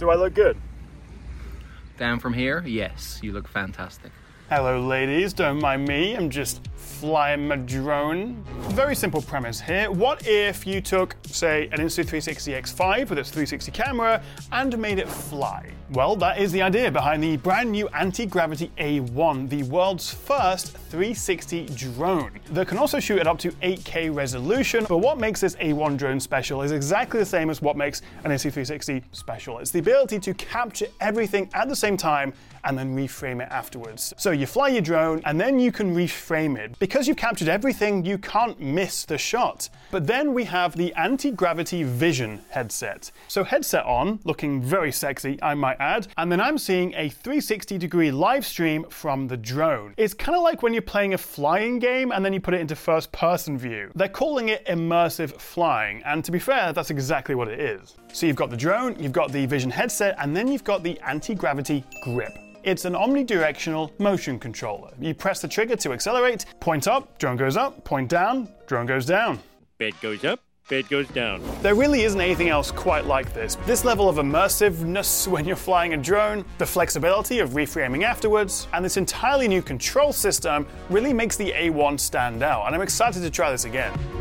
Do I look good? Down from here, yes, you look fantastic. Hello ladies, don't mind me, I'm just flying my drone. Very simple premise here. What if you took, say, an Insta360 X5 with its 360 camera and made it fly? Well, that is the idea behind the brand new anti-gravity A1, the world's first 360 drone that can also shoot at up to 8K resolution. But what makes this A1 drone special is exactly the same as what makes an Insta360 special. It's the ability to capture everything at the same time and then reframe it afterwards. So you fly your drone and then you can reframe it. Because you've captured everything, you can't miss the shot. But then we have the anti-gravity vision headset. So headset on, looking very sexy, I might add, and then I'm seeing a 360-degree live stream from the drone. It's kind of like when you're playing a flying game and then you put it into first-person view. They're calling it immersive flying, and to be fair, that's exactly what it is. So you've got the drone, you've got the vision headset, and then you've got the anti-gravity grip. It's an omnidirectional motion controller. You press the trigger to accelerate, point up, drone goes up, point down, drone goes down. Bed goes up, bed goes down. There really isn't anything else quite like this. This level of immersiveness when you're flying a drone, the flexibility of reframing afterwards, and this entirely new control system really makes the A1 stand out, and I'm excited to try this again.